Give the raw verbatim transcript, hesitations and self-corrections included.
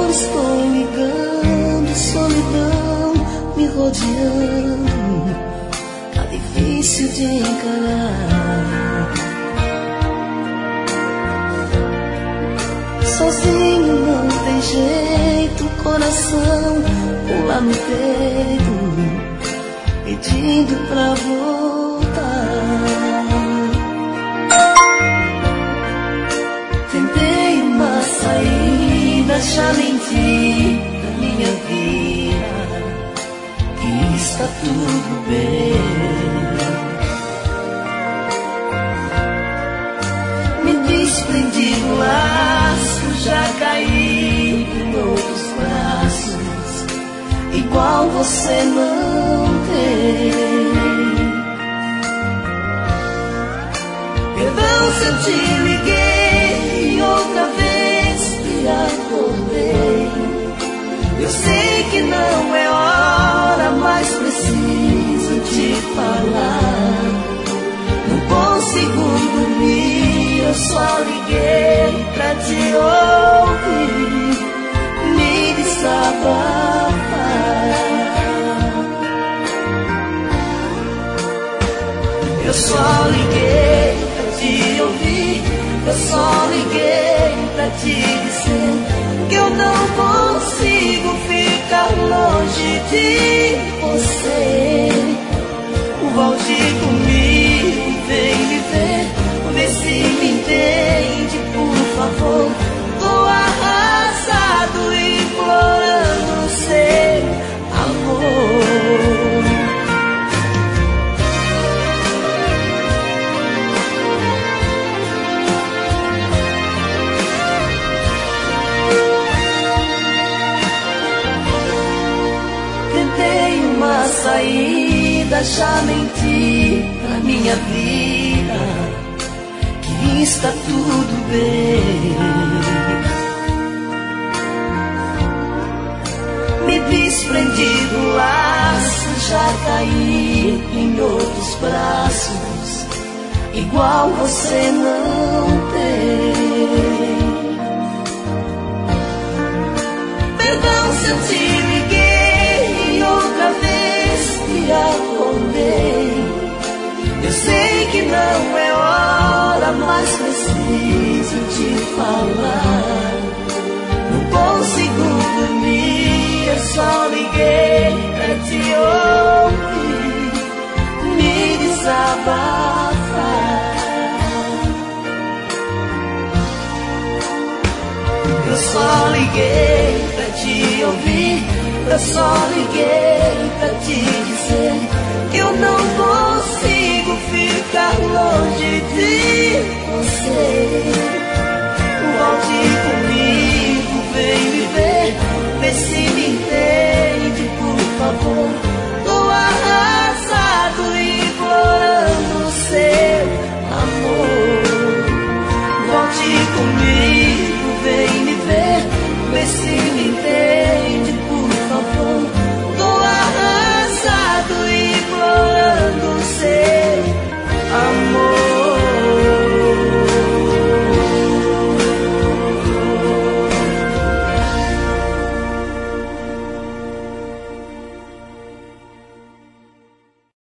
estou ligando, solidão me rodeando, tá difícil de encarar. Sozinho não tem jeito, coração pula no peito, pedindo pra voltar. Tentei uma saída, já menti na minha vida que está tudo bem. Me desprendi do laço, já caí em outros braços, igual você não tem. Perdão se eu te liguei e outra vez te acordei. Eu sei que não é hora, mas preciso te falar. Não consigo dormir, eu só liguei pra te ouvir, me desabafar. Eu só liguei pra te ouvir, eu só liguei pra te dizer que eu não consigo ficar longe de você. Volte comigo, vem me ver, vê se me entende, por favor. Tô arrasado, implorando seu amor. Tentei uma saída, já menti na minha vida que está tudo bem. Me desprendi do laço, já caí em outros braços, igual você não tem. Perdão se eu te liguei outra vez te acordei. Eu sei que não é hora, mas preciso te falar. Não consigo dormir, eu só liguei pra te ouvir, me desabafar. Eu só liguei pra te ouvir, eu só liguei pra te dizer que eu não consigo ficar longe de você. Volte comigo.